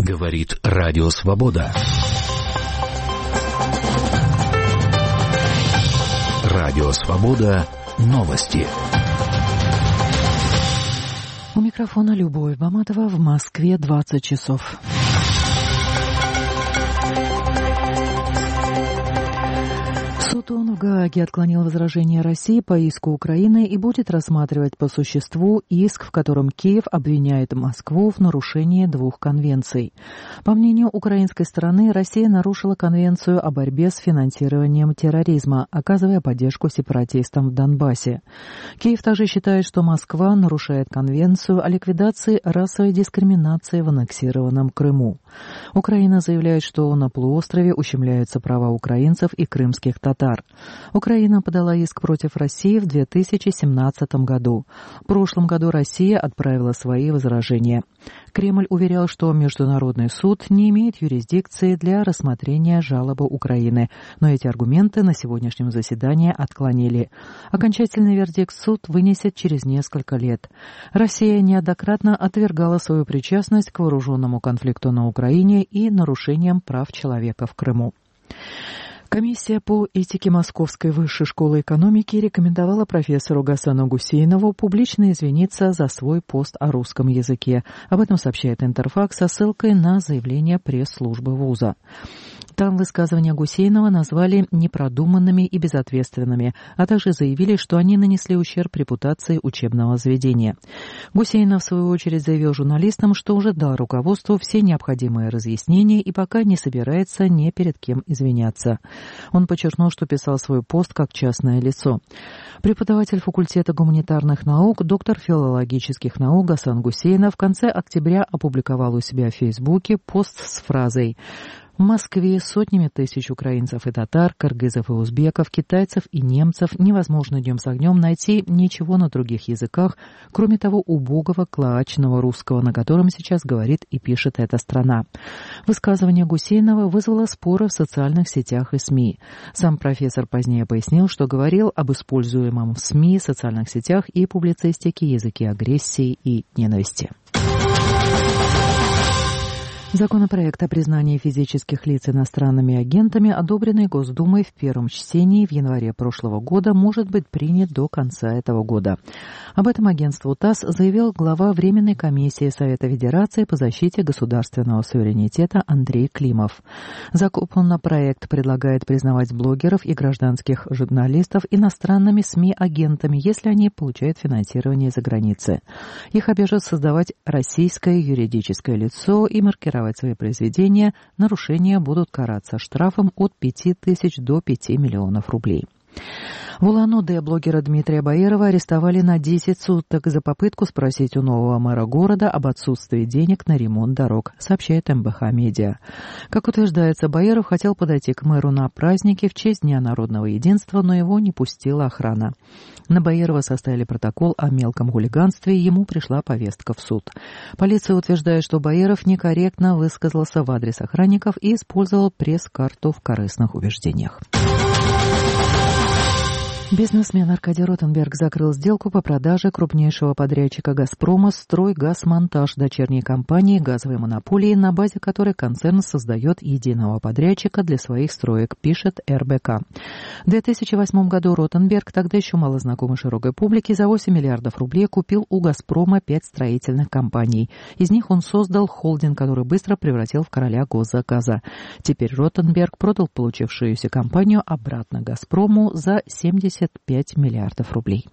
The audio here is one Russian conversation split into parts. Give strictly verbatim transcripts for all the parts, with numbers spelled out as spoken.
Говорит Радио Свобода. Радио Свобода. Новости. У микрофона Любовь Баматова. В Москве двадцать часов. Суд ООН в Гааге отклонил возражение России по иску Украины и будет рассматривать по существу иск, в котором Киев обвиняет Москву в нарушении двух конвенций. По мнению украинской стороны, Россия нарушила конвенцию о борьбе с финансированием терроризма, оказывая поддержку сепаратистам в Донбассе. Киев также считает, что Москва нарушает конвенцию о ликвидации расовой дискриминации в аннексированном Крыму. Украина заявляет, что на полуострове ущемляются права украинцев и крымских татар. Украина подала иск против России в две тысячи семнадцатом году. В прошлом году Россия отправила свои возражения. Кремль уверял, что Международный суд не имеет юрисдикции для рассмотрения жалобы Украины, но эти аргументы на сегодняшнем заседании отклонили. Окончательный вердикт суд вынесет через несколько лет. Россия неоднократно отвергала свою причастность к вооруженному конфликту на Украине и нарушениям прав человека в Крыму. Комиссия по этике Московской высшей школы экономики рекомендовала профессору Гасану Гусейнову публично извиниться за свой пост о русском языке. Об этом сообщает Интерфакс со ссылкой на заявление пресс-службы вуза. Там высказывания Гусейнова назвали непродуманными и безответственными, а также заявили, что они нанесли ущерб репутации учебного заведения. Гусейнов, в свою очередь, заявил журналистам, что уже дал руководству все необходимые разъяснения и пока не собирается ни перед кем извиняться. Он подчеркнул, что писал свой пост как частное лицо. Преподаватель факультета гуманитарных наук, доктор филологических наук Гасан Гусейнов в конце октября опубликовал у себя в Фейсбуке пост с фразой: «В Москве сотнями тысяч украинцев и татар, кыргызов и узбеков, китайцев и немцев невозможно днем с огнем найти ничего на других языках, кроме того убогого клоачного русского, на котором сейчас говорит и пишет эта страна». Высказывание Гусейнова вызвало споры в социальных сетях и СМИ. Сам профессор позднее пояснил, что говорил об используемом в СМИ, социальных сетях и публицистике языке агрессии и ненависти. Законопроект о признании физических лиц иностранными агентами, одобренный Госдумой в первом чтении в январе прошлого года, может быть принят до конца этого года. Об этом агентству ТАСС заявил глава Временной комиссии Совета Федерации по защите государственного суверенитета Андрей Климов. Законопроект предлагает признавать блогеров и гражданских журналистов иностранными СМИ-агентами, если они получают финансирование за границей. Их обяжут создавать российское юридическое лицо и маркировать свои произведения, нарушения будут караться штрафом от пяти тысяч до пяти миллионов рублей. В Улан-Удэ блогера Дмитрия Баирова арестовали на десять суток за попытку спросить у нового мэра города об отсутствии денег на ремонт дорог, сообщает эм бэ ха Медиа. Как утверждается, Баиров хотел подойти к мэру на праздники в честь Дня народного единства, но его не пустила охрана. На Баирова составили протокол о мелком хулиганстве, и ему пришла повестка в суд. Полиция утверждает, что Баиров некорректно высказался в адрес охранников и использовал пресс-карту в корыстных убеждениях. Бизнесмен Аркадий Ротенберг закрыл сделку по продаже крупнейшего подрядчика «Газпрома» «Стройгазмонтаж», дочерней компании газовой монополии, на базе которой концерн создает единого подрядчика для своих строек, пишет эр бэ ка. В две тысячи восьмом году Ротенберг, тогда еще малознакомый широкой публике, за восемь миллиардов рублей купил у «Газпрома» пять строительных компаний. Из них он создал холдинг, который быстро превратил в короля госзаказа. Теперь Ротенберг продал получившуюся компанию обратно «Газпрому» за семьдесят пять миллиардов рублей.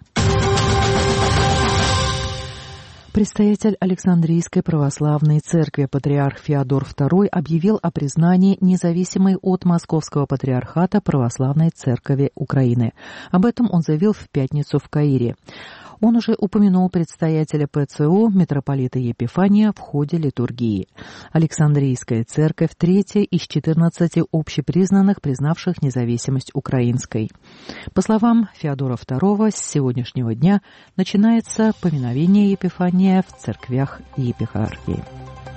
Предстоятель Александрийской православной церкви патриарх Феодор второй объявил о признании независимой от Московского патриархата православной церкви Украины. Об этом он заявил в пятницу в Каире. Он уже упомянул предстоятеля пэ цэ о митрополита Епифания в ходе литургии. Александрийская церковь – третья из четырнадцати общепризнанных, признавших независимость украинской. По словам Феодора второго, с сегодняшнего дня начинается поминовение Епифания в церквях епархии.